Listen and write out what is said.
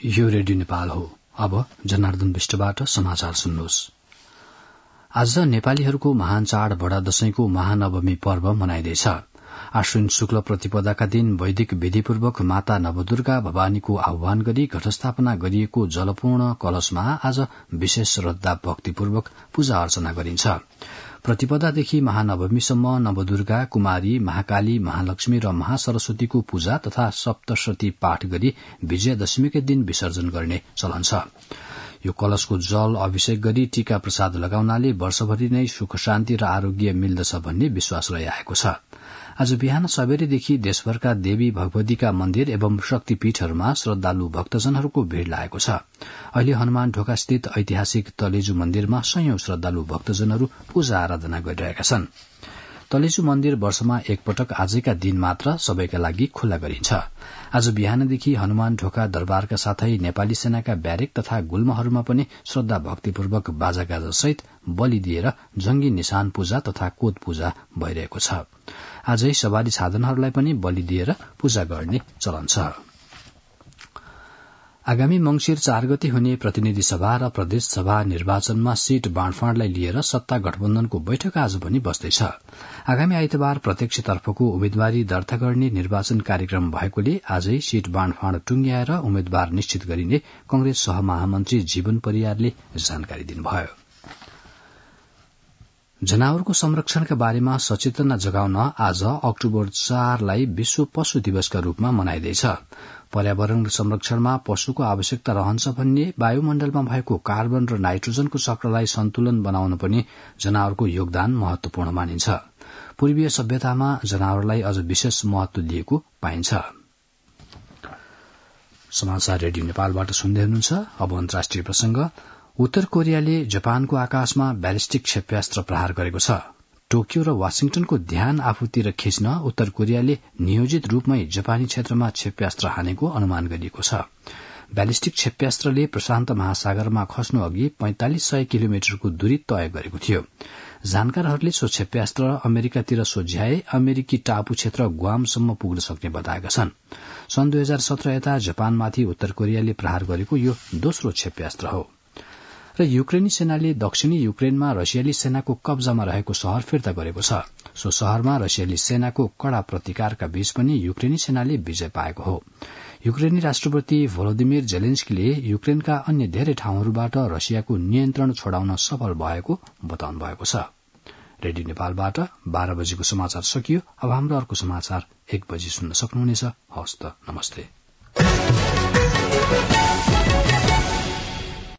यो रेडियो नेपाल हो। अब जनार्दन विष्टबाट समाचार सुन्नुहोस्। आज नेपालीहरूको महान चाड बडा दशैंको महानवमी पर्व मनाइँदैछ। आश्विन शुक्ल प्रतिपदाका दिन वैदिक विधिपूर्वक माता नवदुर्गा भवानीको आह्वान गरी घटस्थापना गरिएको जलपूर्ण कलशमा आज विशेष श्रद्धा भक्तिपूर्वक पूजा अर्चना गरिन्छ। प्रतिपदादेखि महानवमीसम्म नवदुर्गा, कुमारी, महाकाली, महालक्ष्मी र महासरस्वतीको पूजा तथा सप्तशती पाठ गरी विजयादशमीकै दिन विसर्जन गर्ने चलन छ। यो कलशको जल अभिषेक गरी टीका प्रसाद लगाउनाले वर्षभरि नै सुख शान्ति र आरोग्य मिल्दछ भन्ने विश्वास रहिआएको छ। आज बिहान सबेरैदेखि देशभरका देवी भगवतीका मन्दिर एवं शक्तिपीठहरूमा श्रद्धालु भक्तजनहरूको भीड़ लागेको छ। अहिले हनुमान ढोका स्थित ऐतिहासिक तलेजु मन्दिरमा सयौं श्रद्धालु भक्तजनहरू पूजा आराधना गरिरहेका छन्। तलेजु मन्दिर वर्षमा एकपटक आजैका दिन मात्र सबैका लागि खुल्ला गरिन्छ। आज बिहानदेखि हनुमान ढोका दरबारका साथै नेपाली सेनाका ब्यारेक तथा गुल्महरूमा पनि श्रद्धा भक्तिपूर्वक बाजागाजा सहित बलि दिएर जंगी निशान पूजा तथा कोद पूजा भइरहेको छ। आजै सवारी साधनहरूलाई पनि बलि दिएर पूजा गर्ने चलन छ। आगामी मंगिर 4 गते हुने प्रतिनिधि सभा र प्रदेश सभा निर्वाचनमा सीट बाँडफाँडलाई लिएर सत्ता गठबन्धनको बैठक आज पनि बस्दैछ। आगामी आइतबार प्रत्यक्षतर्फको उम्मेद्वारी दर्ता गर्ने निर्वाचन कार्यक्रम भएकोले आजै सीट बाँडफाँड टुंग्याएर उम्मेद्वार निश्चित गरिने कंग्रेस सहमहामन्त्री जीवन परियारले जानकारी दिनुभयो। जनावरको संरक्षणका बारेमा सचेतना जगाउन आज अक्टोबर 4 लाई विश्व पशु दिवसका रूपमा मनाइँदैछ। पर्यावरण संरक्षणमा पशुको आवश्यकता रहन्छ भन्ने वायुमण्डलमा भएको कार्बन र नाइट्रोजनको चक्रलाई सन्तुलन बनाउन पनि जनावरको योगदान महत्वपूर्ण मानिन्छ। पूर्वीय सभ्यतामा जनावरलाई अझ विशेष महत्व दिएको पाइन्छ। समाचार रेडियो नेपालबाट सुन्दै हुनुहुन्छ। अब अन्तर्राष्ट्रिय प्रसंग। उत्तर कोरियाले जापानको आकाशमा ब्यालिस्टिक क्षेप्यास्त्र प्रहार गरेको छ। टोकियो र वाशिंगटनको ध्यान आफूतिर खिच्न उत्तर कोरियाले नियोजित रूपमै जापानी क्षेत्रमा क्षेप्यास्त्र हानेको अनुमान गरिएको छ। ब्यालिस्टिक क्षेप्यास्त्रले प्रशान्त महासागरमा खस्नु अघि 4500 किलोमिटरको दूरी तय गरेको थियो। जानकारहरूले सो क्षेप्यास्त्र अमेरिकातिर सोझ्याए अमेरिकी टापु क्षेत्र ग्वामसम्म पुग्न सक्ने बताएका छन्। सन् 2017 यता जापानमाथि उत्तर कोरियाले प्रहार गरेको यो दोस्रो क्षेप्यास्त्र हो। र युक्रेनी सेनाले दक्षिणी युक्रेनमा रसियाली सेनाको कब्जामा रहेको शहर फिर्ता गरेको छ। सो शहरमा रसियाली सेनाको कड़ा प्रतिकारका बीच पनि युक्रेनी सेनाले विजय पाएको हो। युक्रेनी राष्ट्रपति भोलोदिमिर जेलेन्स्कीले युक्रेनका अन्य धेरै ठाउँहरूबाट रसियाको नियन्त्रण छोडाउन सफल भएको बताउनु भएको छ। रेडियो नेपालबाट 12 बजेको समाचार सकियो। अब हाम्रो अर्को समाचार 1 बजे सुन्न सक्नुहुनेछ। हवस् त, नमस्ते।